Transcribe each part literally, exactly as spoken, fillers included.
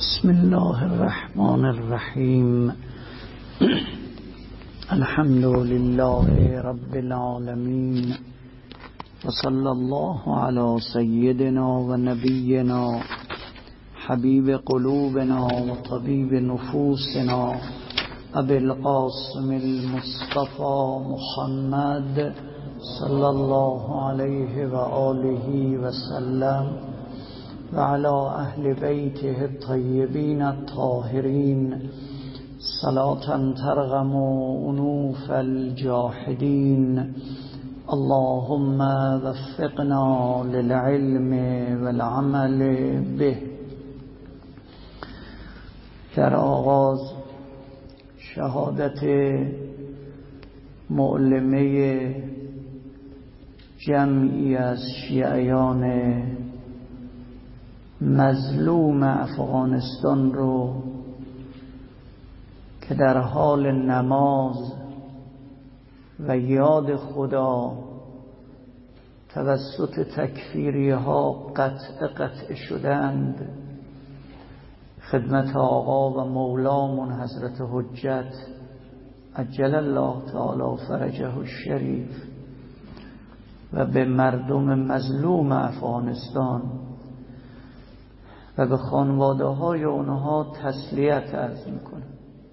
بسم الله الرحمن الرحیم. الحمد لله رب العالمین و صلی الله علی سیدنا و نبینا حبیب قلوبنا و طبیب نفوسنا ابی القاسم المصطفى محمد صلی الله علیه و آله و سلم و علی اهل بیته الطیبین الطاهرین صلاة ترغم انوف الجاحدین. اللهم وفقنا للعلم والعمل به. در آغاز شهادت معلمه جمعی از شیعیان مظلوم افغانستان رو که در حال نماز و یاد خدا توسط تکفیری ها قطع قطع شدند، خدمت آقا و مولامون حضرت حجت عجل الله تعالی فرجه الشریف و به مردم مظلوم افغانستان و به خانواده های اونها تسلیت عرض میکنم.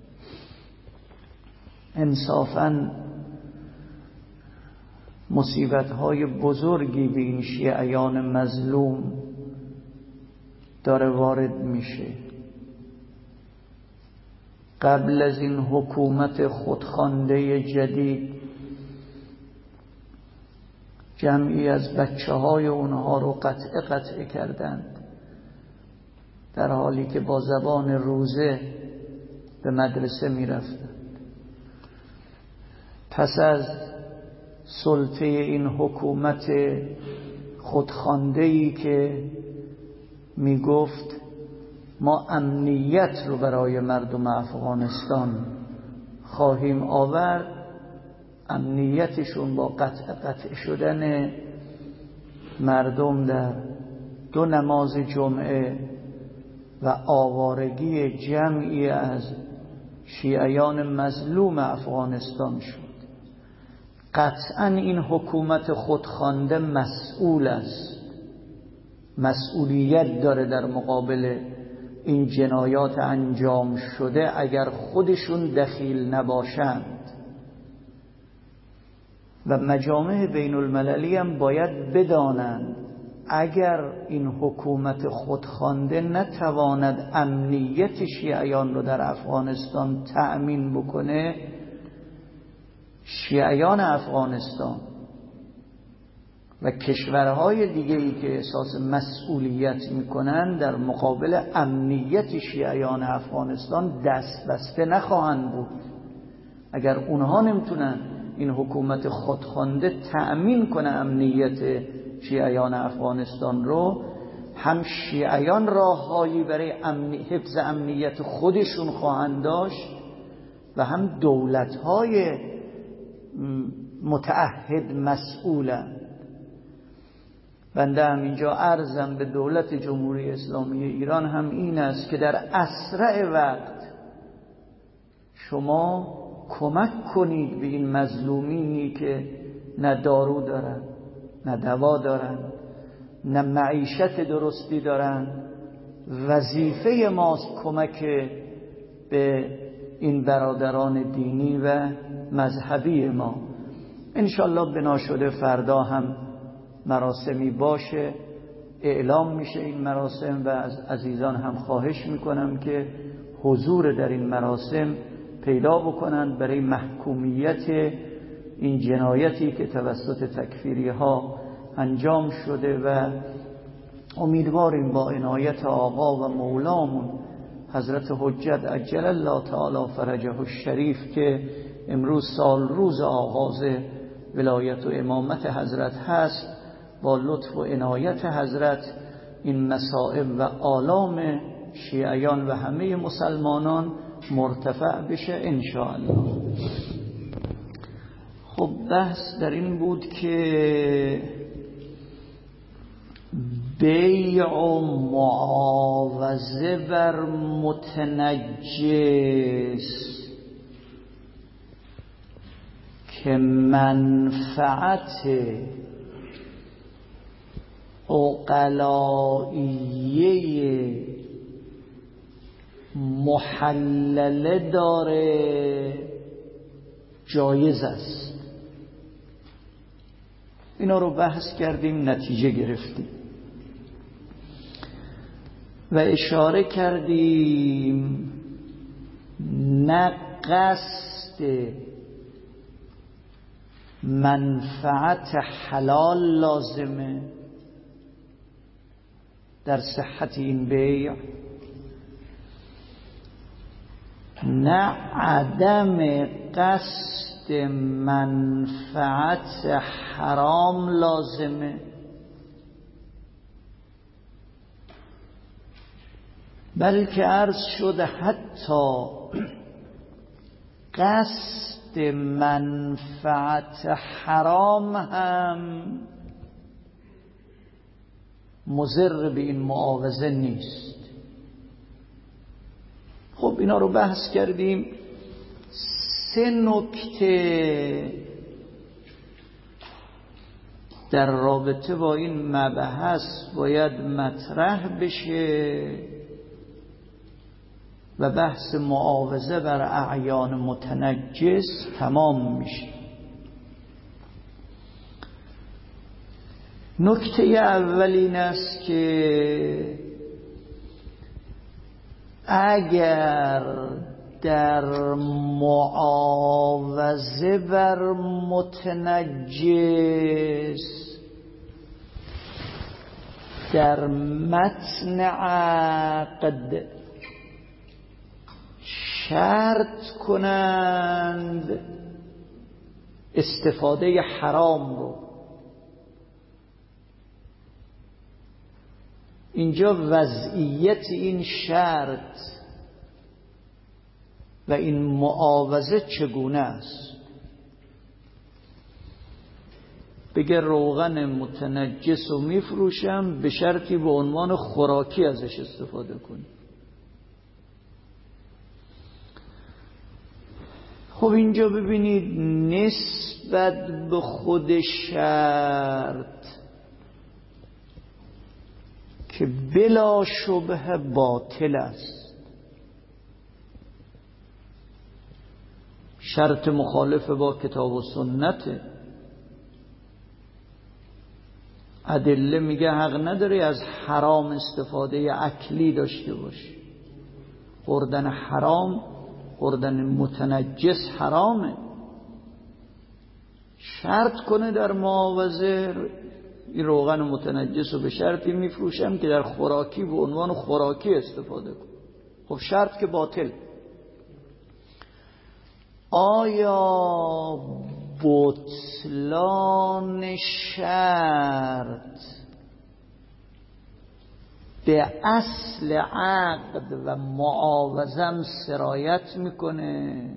انصافاً مصیبت های بزرگی به این شیعیان مظلوم داره وارد میشه. قبل از این حکومت خودخوانده جدید جمعی از بچه های اونها رو قطع قطع کردند، در حالی که با زبان روزه به مدرسه می رفتند. پس از سلطه این حکومت خودخوانده‌ای که می گفت ما امنیت رو برای مردم افغانستان خواهیم آورد، امنیتشون با قطع قطع شدن مردم در دو نماز جمعه و آوارگی جمعی از شیعیان مظلوم افغانستان شد. قطعا این حکومت خودخوانده مسئول است، مسئولیت داره در مقابل این جنایات انجام شده اگر خودشون دخیل نباشند. و مجامع بین المللی هم باید بدانند اگر این حکومت خودخوانده نتواند امنیت شیعیان رو در افغانستان تأمین بکنه، شیعیان افغانستان و کشورهای دیگه‌ای که احساس مسئولیت میکنن در مقابل امنیت شیعیان افغانستان دست بسته نخواهند بود. اگر اونها نمیتونن این حکومت خودخوانده تأمین کنه امنیت شیعیان افغانستان رو، هم شیعیان راههایی برای امنی... حفظ امنیت خودشون خواهند داشت و هم دولت‌های متعهد مسئولند. بنده هم اینجا عرضم به دولت جمهوری اسلامی ایران هم این است که در اسرع وقت شما کمک کنید به این مظلومینی که نه دارو دارن، نه دوا دارن، نه معیشت درستی دارن. وظیفه ماست کمک به این برادران دینی و مذهبی ما. انشالله بنا شده فردا هم مراسمی باشه، اعلام میشه این مراسم و از عزیزان هم خواهش میکنم که حضور در این مراسم پیدا بکنند برای محکومیت این جنایتی که توسط تکفیری ها انجام شده و امیدواریم با عنایت آقا و مولامون حضرت حجت عجل الله تعالی فرجه الشریف که امروز سال روز آغاز ولایت و امامت حضرت هست، با لطف و عنایت حضرت این مصائب و آلام شیعیان و همه مسلمانان مرتفع بشه انشاءالله. خب بحث در این بود که بیع و معاوضه بر متنجس که منفعت عقلائیه محلله داره جایز است. اینا رو بحث کردیم، نتیجه گرفتیم و اشاره کردیم نه قصد منفعت حلال لازمه در صحت این بیع، نه عدم قصد منفعت حرام لازمه، بلکه عرض شده حتی قصد منفعت حرام هم مضر به این معاوضه نیست. خب اینا رو بحث کردیم. سه نکته در رابطه با این مبحث باید مطرح بشه و بحث معاوضه بر اعیان متنجس تمام میشه. نکته اول این است که اگر در معاوضه بر متنجس در متن عقد شرط کنند استفاده حرام رو، اینجا وضعیت این شرط و این معاوضه چگونه است؟ بگه روغن متنجس رو میفروشم به شرطی به عنوان خوراکی ازش استفاده کنی. خب اینجا ببینید نسبت به خود شرط که بلا شبه باطل است، شرط مخالف با کتاب و سنته، ادله میگه حق نداری از حرام استفاده اکلی داشته باشی، خوردن حرام، خوردن متنجس حرامه. شرط کنه در معاوضه این روغن متنجس رو به شرطی میفروشم که در خوراکی به عنوان خوراکی استفاده کن. خب شرط که باطل. آیا بطلان شرط به اصل عقد و معاوضه سرایت میکنه؟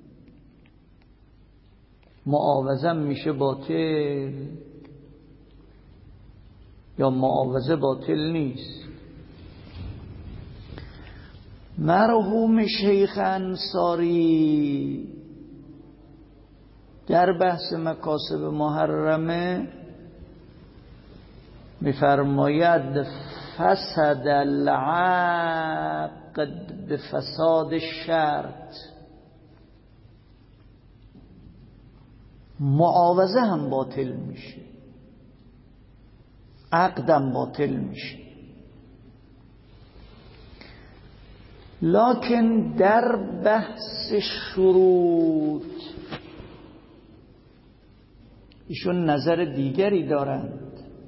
معاوضه میشه باطل یا معاوضه باطل نیست؟ مرحوم شیخ انصاری در بحث مکاسب محرمه میفرماید فسد العقد به فساد شرط. معاوضه هم باطل میشه، عقدم باطل میشه. لکن در بحث شروط ایشون نظر دیگری دارند.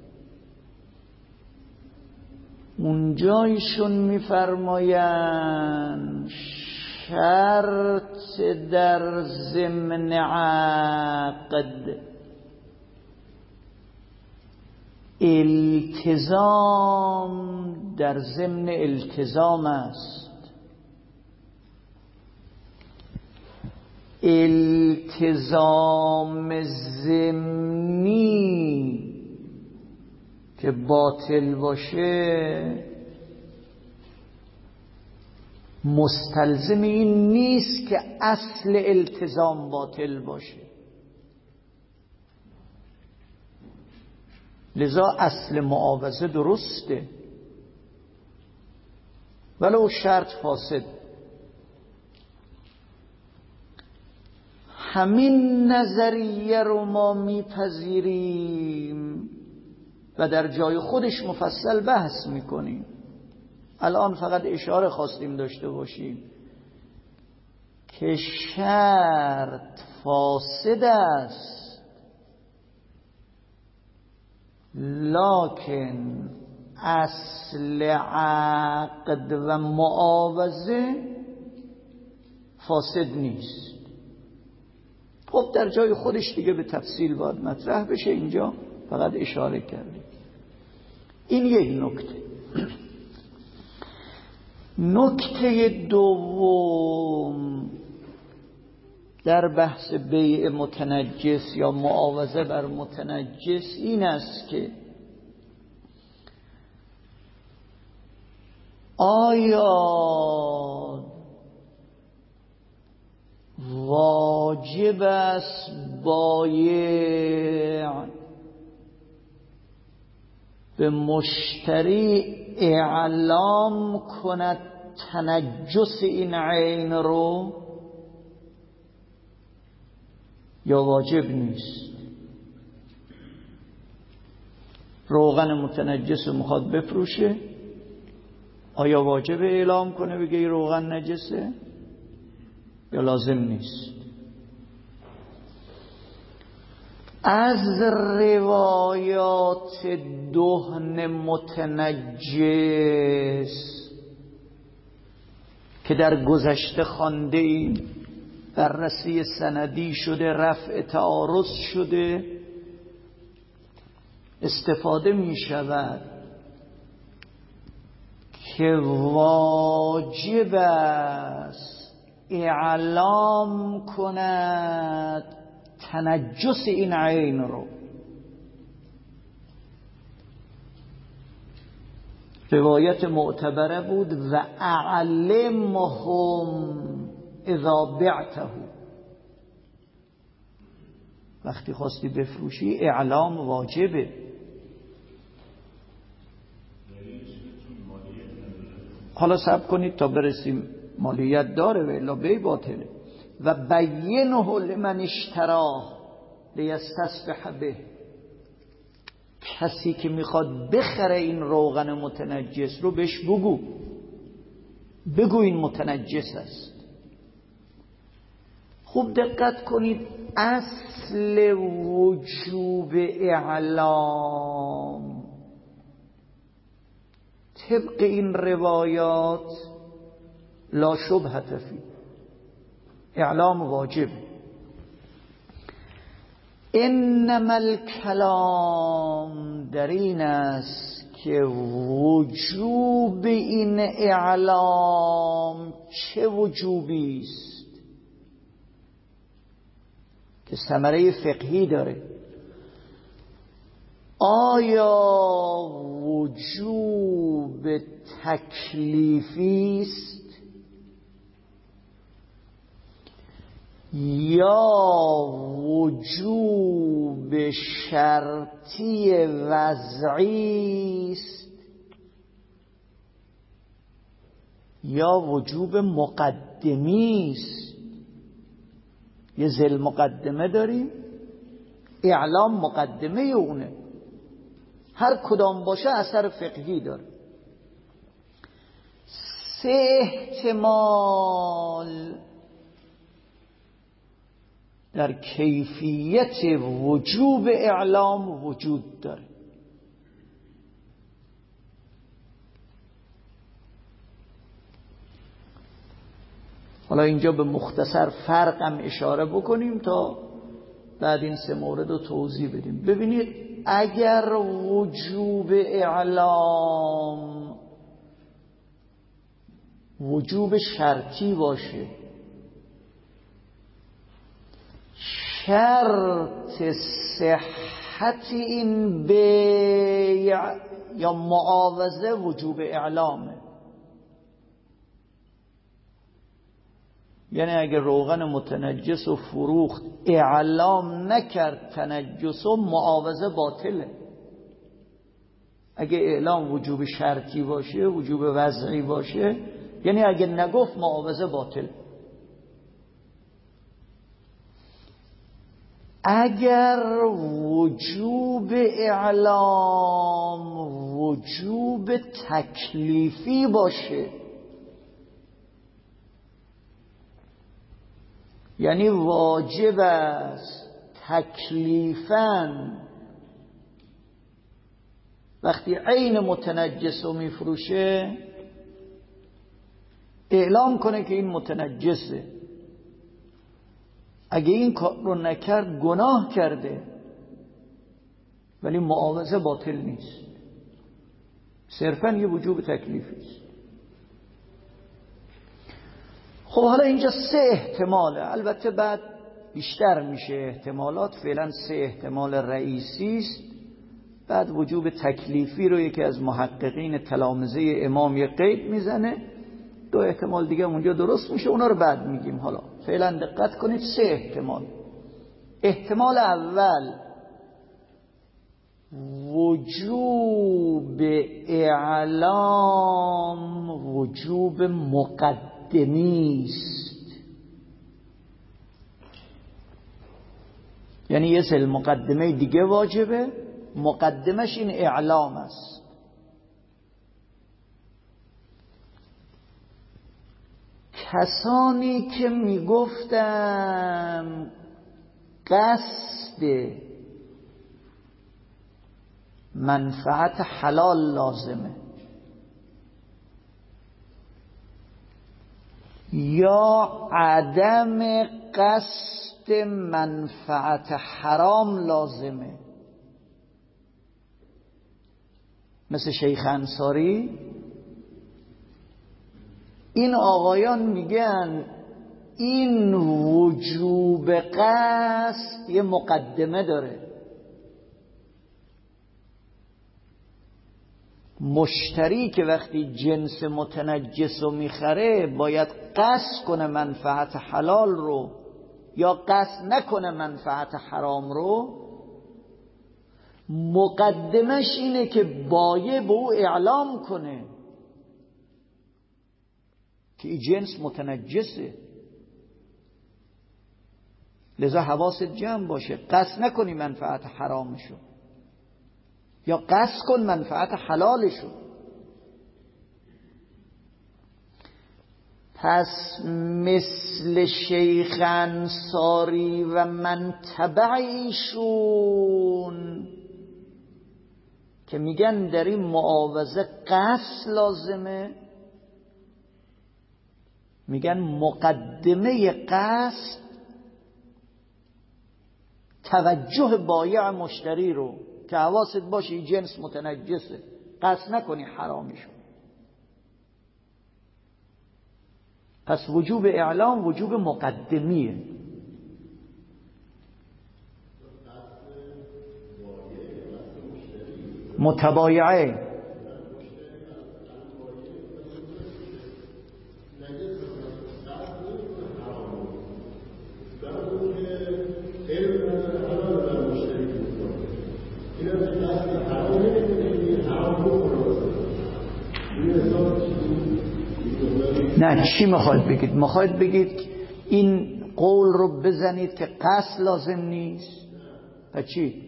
اونجا ایشون میفرمایند شرط در ضمن عقد التزام در ضمن التزام است. التزام ضمنی که باطل باشه مستلزم این نیست که اصل التزام باطل باشه. لذا اصل معاوضه درسته ولو شرط فاسد. همین نظریه رو ما میپذیریم و در جای خودش مفصل بحث میکنیم. الان فقط اشاره خواستیم داشته باشیم که شرط فاسد است لکن اصل عقد و معاوضه فاسد نیست. خب در جای خودش دیگه به تفصیل باید مطرح بشه، اینجا فقط اشاره کردیم. این یک نکته. نکته دوم در بحث بیع متنجس یا معاوضه بر متنجس این است که آیا واجب است بایع به مشتری اعلام کند تنجس این عین رو یا واجب نیست؟ روغن متنجس میخواد بفروشه، آیا واجب اعلام کنه بگه این روغن نجسه یا لازم نیست؟ از روایات دهن متنجس که در گذشته خوانده ایم، بررسی سندی شده، رفع تعارض شده، استفاده می شود که واجب است اعلام کند تنجس این عین رو. روایت معتبره بود و اعلمهم اذا بعته، وقتی خواستی بفروشی اعلام واجبه. حالا صبر کنید تا برسیم، مالیت داره و الا بی باطله. و بینه لمن اشتراه لیستصبح به، کسی که میخواد بخره این روغن متنجس رو بهش بگو بگو این متنجس است. خوب دقت کنید، اصل وجوب اعلام طبق این روایات لا شبهة فی، اعلام واجب. انما الکلام در این است که وجوب این اعلام چه وجوبی است که ثمره فقهی داره. آیا وجوب تکلیفی است یا وجوب شرطی وضعی است یا وجوب مقدمی است؟ یه ذل مقدمه داریم، اعلام مقدمه اونه، هر کدام باشه اثر فقهی داره. سه احتمال در کیفیت وجوب اعلام وجود داره. حالا اینجا به مختصر فرقم اشاره بکنیم تا بعد این سه مورد رو توضیح بدیم. ببینید، اگر وجوب اعلام وجوب شرطی باشه، شرط صحت این بیع یا معاوضه وجوب اعلامه. یعنی اگه روغن متنجس و فروخت اعلام نکرد تنجس و معاوضه باطله. اگه اعلام وجوب شرطی باشه، وجوب وضعی باشه، یعنی اگه نگفت معاوضه باطل. اگر وجوب اعلام وجوب تکلیفی باشه، یعنی واجب است تکلیفاً وقتی عین متنجس رو میفروشه اعلام کنه که این متنجسه. اگه این کار رو نکرد گناه کرده، ولی معاوضه باطل نیست، صرفاً یه وجوب تکلیفی است. خب حالا اینجا سه احتماله، البته بعد بیشتر میشه احتمالات، فعلا سه احتمال رئیسی است. بعد وجوب تکلیفی رو یکی از محققین تلامذه امام یه قید میزنه، دو احتمال دیگه اونجا درست میشه، اونا رو بعد میگیم. حالا فعلا دقت کنید، سه احتمال. احتمال اول وجوب اعلام وجوب مقدمی است، یعنی یه سری مقدمه دیگه واجبه، مقدمش این اعلام است. کسانی که میگفتن قصد منفعت حلال لازمه یا عدم قصد منفعت حرام لازمه، مثل شیخ انصاری، این آقایان میگن این وجوب قصد یه مقدمه داره. مشتری که وقتی جنس متنجس رو میخره باید قصد کنه منفعت حلال رو یا قصد نکنه منفعت حرام رو. مقدمش اینه که بایع به او اعلام کنه که این جنس متنجسه، لذا حواست جمع باشه، قصد نکنی منفعت حرامشو یا قصد کن منفعت حلالشو. پس مثل شیخ انصاری و من تبع ایشون که میگن در این معاوضه قصد لازمه، میگن مقدمه قصد توجه بایع مشتری رو که حواست باشه این جنس متنجسه، قصد نکنی حرامشو. پس وجوب اعلام وجوب مقدمیه. متبایعه نه. چی میخواید بگید؟ میخواید بگید این قول رو بزنید که قصد لازم نیست؟ و چی؟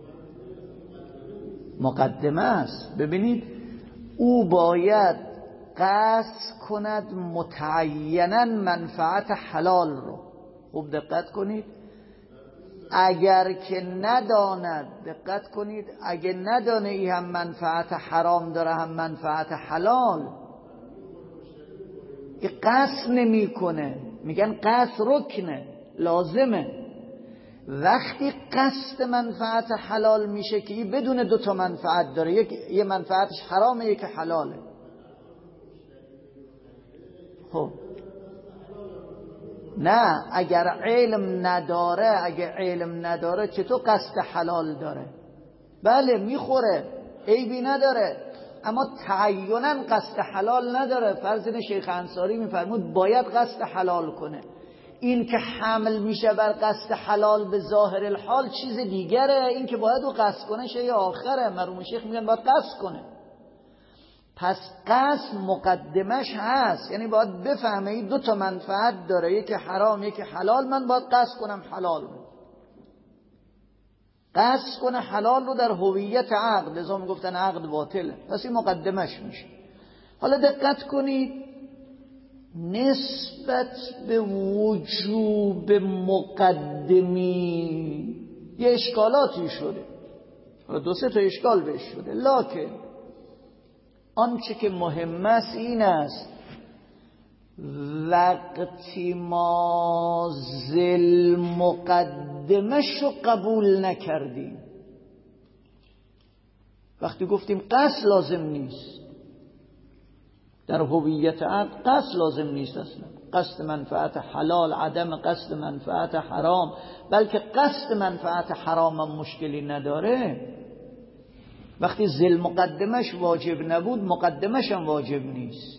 مقدمه است. ببینید او باید قصد کند متعیناً منفعت حلال رو. خوب دقت کنید، اگر که نداند، دقت کنید، اگه ندانه ای هم منفعت حرام داره هم منفعت حلال، که قصد نمی کنه، میگن قصد رکنه، لازمه. وقتی قصد منفعت حلال میشه که این بدون دو تا منفعت داره، یک یه منفعتش حرامه یک حلاله. خب نه اگر علم نداره، اگر علم نداره چطور قصد حلال داره؟ بله میخوره، عیبی نداره، اما تعینا قصد حلال نداره. فرض اینه شیخ انصاری میفرمود باید قصد حلال کنه. این که حمل میشه بر قصد حلال به ظاهر الحال چیز دیگره، این که باید او قصد کنه شیء آخره. مرحوم شیخ میگن باید قصد کنه. پس قصد مقدمش هست، یعنی باید بفهمه این دو تا منفعت داره، یکی حرام یکی حلال، من باید قصد کنم حلال رو، قصد کنه حلال رو در هویت عقد، لذا میگفتن عقد باطله. پس این مقدمش میشه. حالا دقت کنید، نسبت به وجوب مقدمی یه اشکالاتی شده، حالا دو سه تا اشکال بهش شده، لکن آنچه که مهم است این است وقتی ما ذل مقدمش رو قبول نکردیم، وقتی گفتیم قصد لازم نیست در هویت عقد، قصد لازم نیست اصلا، قصد منفعت حلال، عدم قصد منفعت حرام، بلکه قصد منفعت حرام هم مشکلی نداره. وقتی ذل مقدمش واجب نبود، مقدمش هم واجب نیست.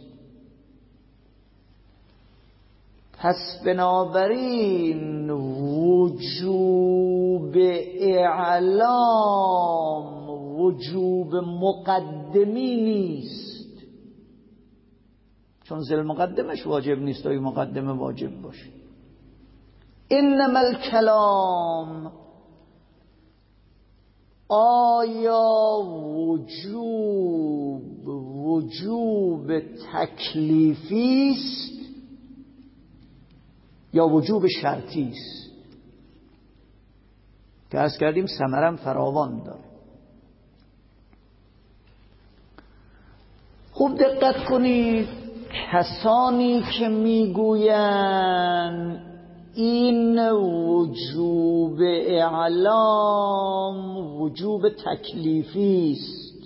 پس بنابراین وجوب اعلام وجوب مقدمی نیست، چون ذل مقدمش واجب نیست تا این مقدمه واجب باشه. انما الکلام، آیا وجوب وجوب تکلیفی است یا وجوب شرطی است؟ که عرض کردیم ثمرم فراوان داره. خوب دقت کنید، کسانی که میگویند این وجوب اعلام وجوب تکلیفی است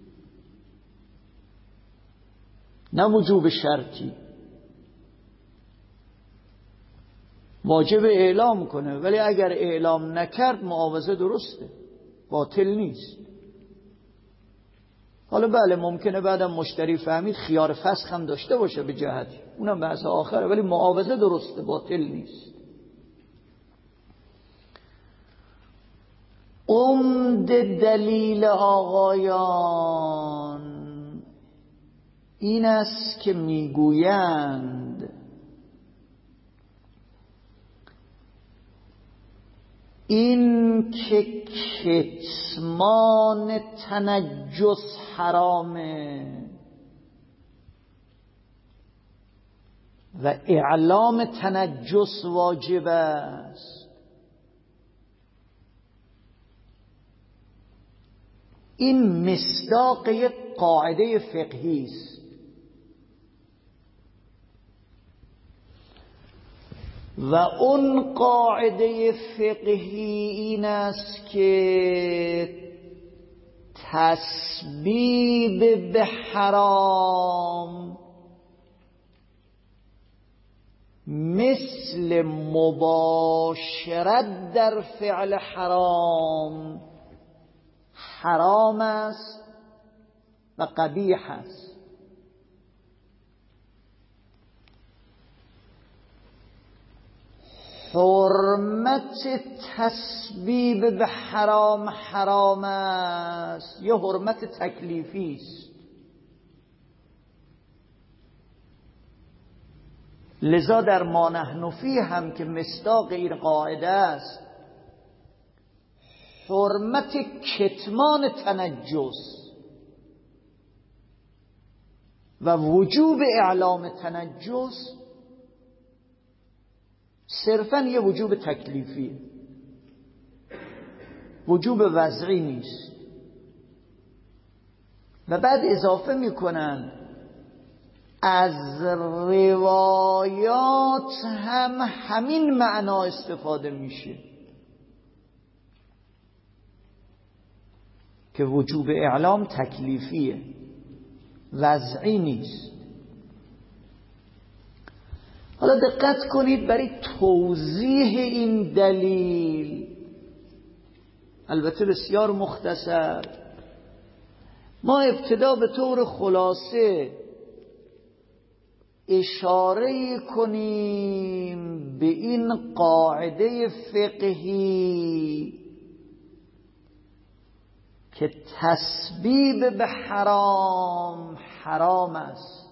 نه وجوب شرطی، واجب اعلام کنه ولی اگر اعلام نکرد معاوضه درسته، باطل نیست. حالا بله ممکنه بعدم مشتری فهمید خیار فسخ هم داشته باشه به جهتی، اونم بحث آخره، ولی معاوضه درسته، باطل نیست. عمده دلیل آقایان این است که میگویند این که کتمان تنجس حرامه و اعلام تنجس واجب است، این مصداق یک قاعده فقهی است و اون قاعده فقهی این است که تسبیب به حرام مثل مباشرت در فعل حرام حرام است و قبیح است. حرمت تسبیب به حرام حرام است، یه حرمت تکلیفی است. لذا در ما نحن فیه هم که مصداق این قاعده است، حرمت کتمان تنجس و وجوب اعلام تنجس صرفاً یه وجوب تکلیفیه، وجوب وضعی نیست. و بعد اضافه میکنن از روایات هم همین معنا استفاده میشه که وجوب اعلام تکلیفیه، وضعی نیست. حالا حالا دقت کنید برای توضیح این دلیل، البته بسیار مختصر، ما ابتدا به طور خلاصه اشاره کنیم به این قاعده فقهی که تسبیب به حرام حرام است.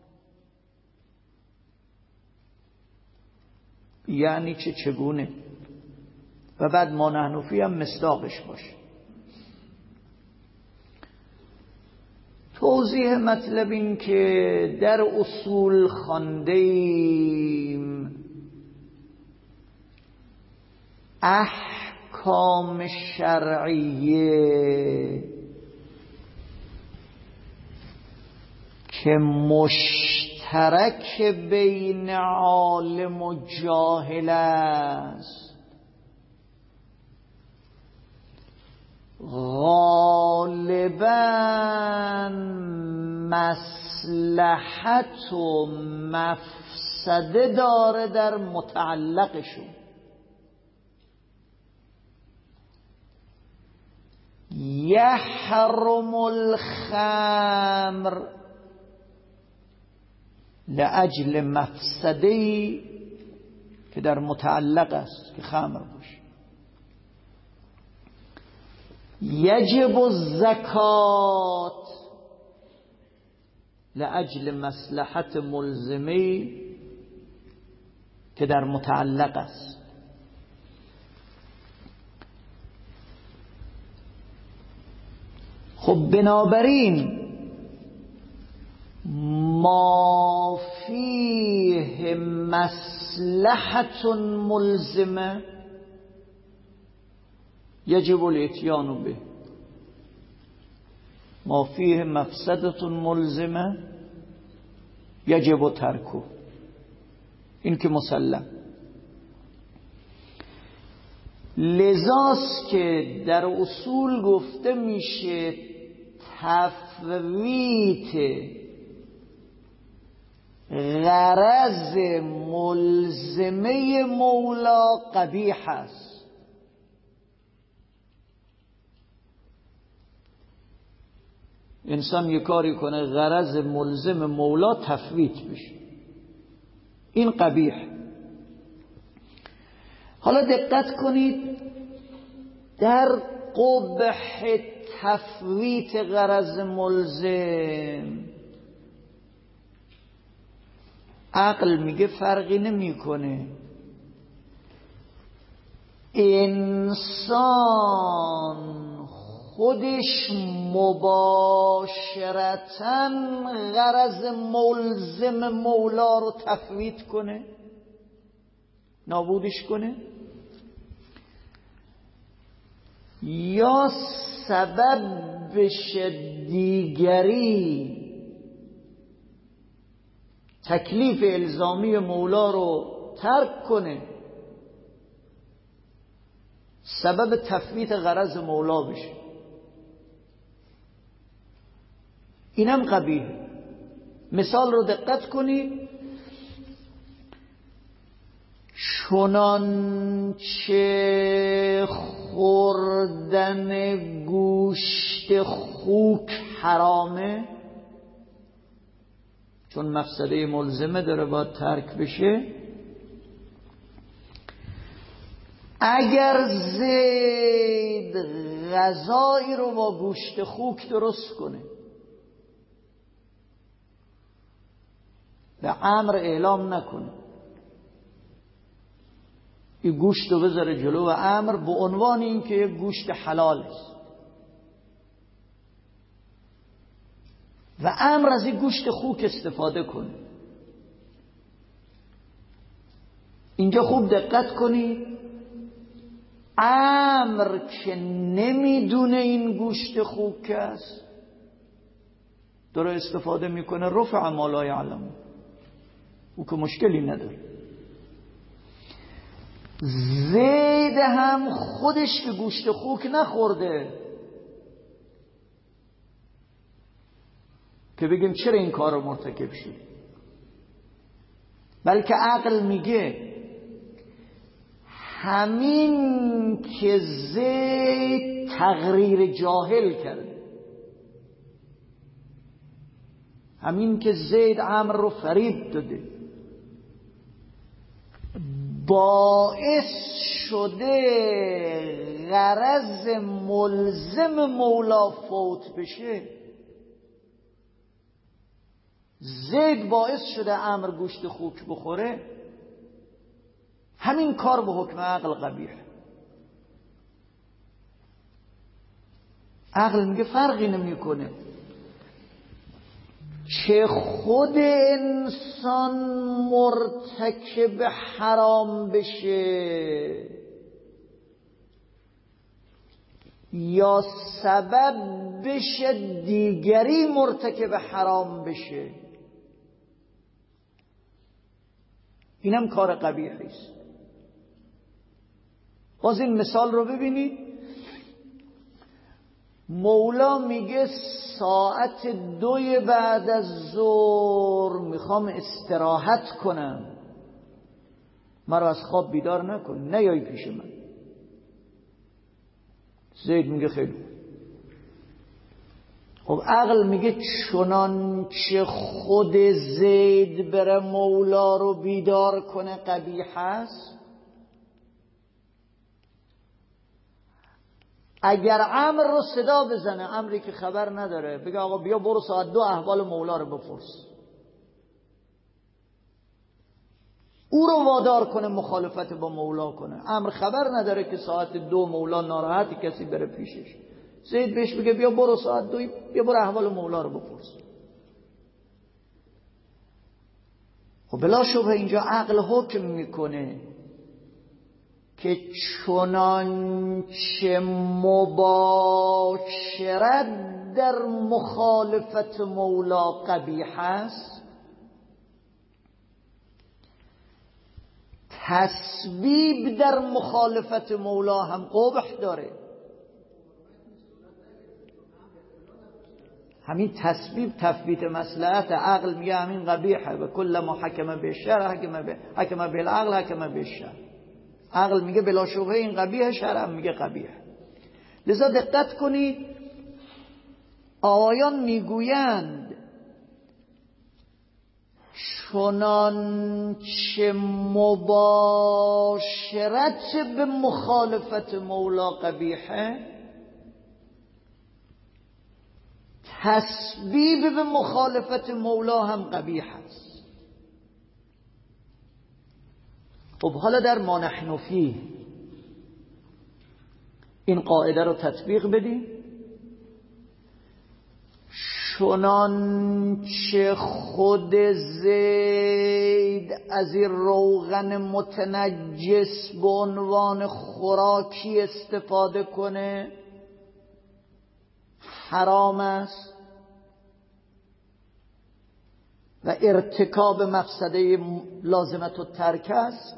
یعنی چه؟ چگونه؟ و بعد ما نحنفی هم مصداقش باشه. توضیح مطلب این که در اصول خواندیم احکام شرعیه که مشترک بین عالم و جاهل است غالباً مصلحت و مفسده داره در متعلقشون. یحرم الخمر لأجل مفسده‌ای که در متعلق است که خمر باشه. یجب الزکات لأجل مصلحت ملزمی که در متعلق است. خب بنابراین ما فیه مصلحت ملزمه یجب الاتیان به، ما فیه مفسدة ملزمه یجب ترکه. این که مسلم. لذاست که در اصول گفته میشه تفویت غرض ملزمه مولا قبیح است. انسان یه کاری کنه غرض ملزم مولا تفویت بشه، این قبیح. حالا دقت کنید در قبح تفویت غرض ملزم عقل میگه فرقی نمیکنه انسان خودش مباشرتاً غرض ملزم مولا رو تفویت کنه، نابودش کنه، یا سبب بشه دیگری تکلیف الزامی مولا رو ترک کنه، سبب تفویت غرض مولا بشه. اینم قبیح. مثال رو دقت کنید، چنانچه خوردن گوشت خوک حرامه چون مفسده ملزمه داره باید ترک بشه، اگر زید غذایی رو با گوشت خوک درست کنه به امر اعلام نکنه، این گوشت رو بذاره جلو و امر به عنوان این که یک گوشت حلال است و امر از این گوشت خوک استفاده کنه. اینجا خوب دقت کنید، امر که نمیدونه این گوشت خوک است داره استفاده میکنه، رفع ما لا یعلم، او که مشکلی نداره. زید هم خودش که گوشت خوک نخورده که بگیم چرا این کار رو مرتکب شد، بلکه عقل میگه همین که زید تقریر جاهل کرده، همین که زید عمرو رو فریب داده، باعث شده غرض ملزم مولا فوت بشه. زید باعث شده عمرو گوشت خوک بخوره، همین کار به حکم عقل قبیح. عقل میگه فرقی نمیکنه چه خود انسان مرتکب حرام بشه یا سبب بشه دیگری مرتکب حرام بشه، اینم کار قبیحی است. باز این مثال رو ببینید، مولا میگه ساعت دوی بعد از ظهر میخوام استراحت کنم، مرا از خواب بیدار نکن، نیای پیش من. زید میگه خیلی. خب عقل میگه چنان که خود زید بره مولا رو بیدار کنه قبیح است، اگر عمرو رو صدا بزنه، عمری که خبر نداره، بگه آقا بیا برو ساعت دو احوال مولا رو بپرس، او رو وادار کنه مخالفت با مولا کنه. عمرو خبر نداره که ساعت دو مولا ناراحت، کسی بره پیشش. زید بهش بگه بیا برو ساعت دو، بیا برو احوال مولا رو بپرس. خب بلا شبه اینجا عقل حکم میکنه که چنانچه مباشرت در مخالفت مولا قبیح است، تسبیب در مخالفت مولا هم قبح داره. همین تسبیب تثبیت مصلحت، عقل میگه همین قبیحه و کل ما حکم به شرع حکم به حکم بالعقل حکم به شرع. عقل میگه بلا شبهه این قبیحه، شرع میگه قبیحه. لذا دقت کنید، آیان میگویند چنانچه مباشرت به مخالفت مولا قبیحه، تسبیب به مخالفت مولا هم قبیح است. خب حالا در ما نحن فیه این قاعده رو تطبیق بدیم. چنانچه خود زید از این روغن متنجس به عنوان خوراکی استفاده کنه حرام است و ارتکاب مفسده لازمت و ترک است،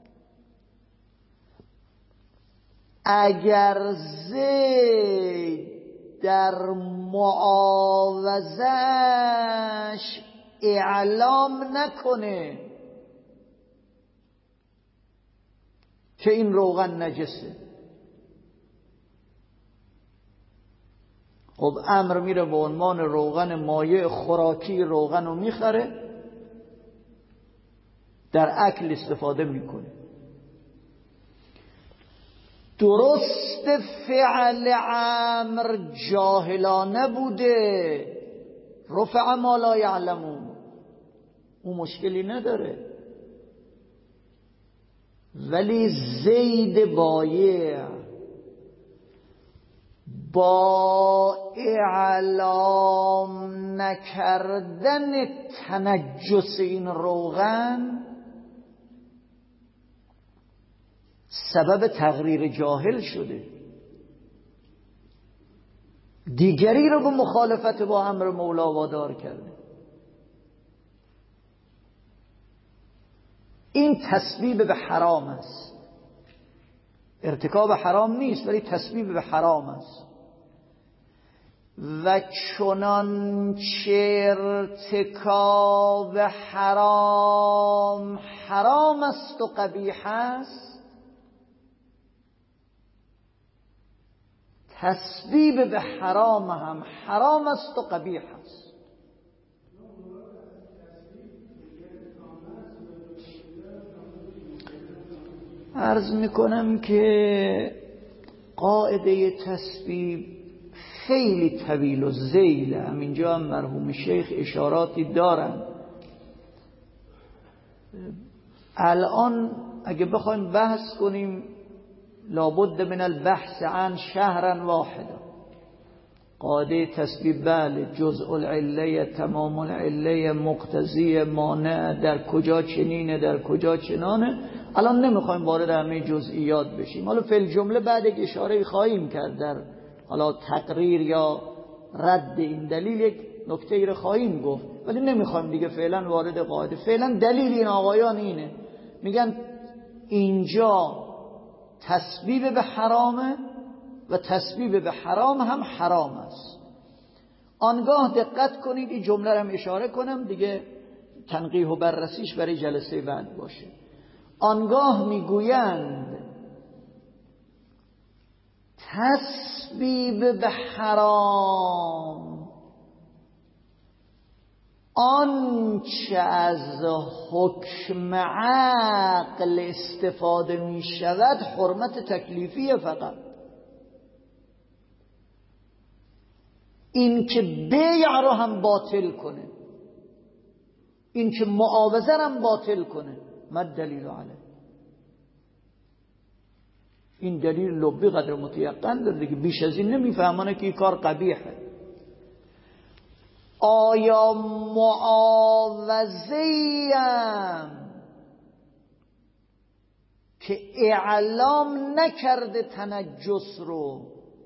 اگر زید در معاوضش اعلام نکنه که این روغن نجسه، خب امر میره به عنوان روغن مایع خوراکی روغن رو میخره، در اکل استفاده میکنه. درست فعل امر جاهلانه بوده، رفع ما لا یعلمون، اون مشکلی نداره، ولی زید بایع با اعلام نکردن تنجس این روغن سبب تقریر جاهل شده، دیگری رو به مخالفت با امر مولا وادار کرده. این تسبیب به حرام است، ارتکاب حرام نیست ولی تسبیب به حرام است. و چنانچه ارتکاب حرام حرام حرام است و قبیح است، تسبیب به حرام هم حرام است و قبیح است. عرض میکنم که قاعده تسبیب خیلی طویل و ذیله. همینجا هم مرحوم شیخ اشاراتی دارن. الان اگه بخوایم بحث کنیم لابد من البحث عن شهرا واحدا. قاعده تسبیب بله، جزء العله، تمام العله، مقتضی، مانع، در کجا چنینه در کجا چنانه. الان نمیخوایم وارد همه جزئیات بشیم. حالا فی الجمله بعد یک اشاره خواهیم کرد در حالا تقریر یا رد این دلیل، یک نکته رو خواهیم گفت، ولی نمیخوایم دیگه فعلا وارد قاعده. فعلا دلیل این آقایان اینه، میگن اینجا تسبیب به حرامه و تسبیب به حرام هم حرام است. آنگاه دقت کنید، این جمله رو هم اشاره کنم دیگه، تنقیح و بررسیش برای جلسه بعد باشه. آنگاه میگویند تسبیب به حرام آنچه از حکم عقل استفاده می شود حرمت تکلیفیه فقط. این که بیع رو هم باطل کنه، این که معاوضه هم باطل کنه، مد دلیل علیه. این دلیل لبی قدر متیقن داره دیگه، بیش از این نمیفهمانه که این کار قبیحه. آیا معاوضه‌ام که اعلام نکرده تنجس رو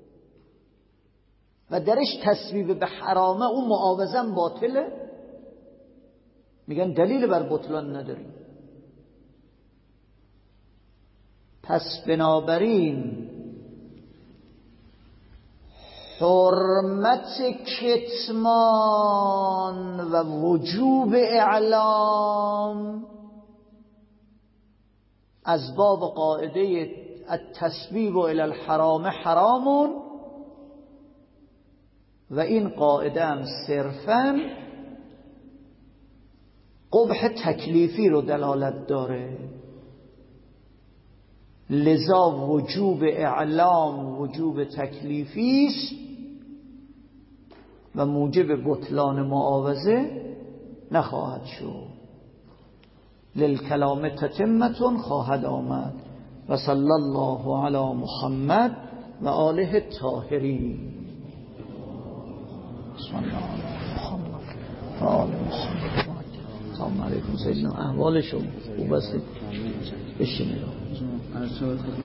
و درش تسبیب به حرامه، اون معاوضه‌ام باطله؟ میگن دلیل بر بطلان نداریم. پس بنابراین حرمت کتمان و وجوب اعلام از باب قاعده التسبیب الی الحرام حرامون، و این قاعده هم صرفاً قبح تکلیفی رو دلالت داره. لذا وجوب اعلام وجوب تکلیفی است و موجب بطلان معاوضه نخواهد شد. للکلام تتمتون خواهد آمد. و صلی الله علی محمد و آله الطاهرین. بسم الله علی محمد و آله محمد. سلام علیکم سیدنا، احوال شما خوب است؟ بشینید.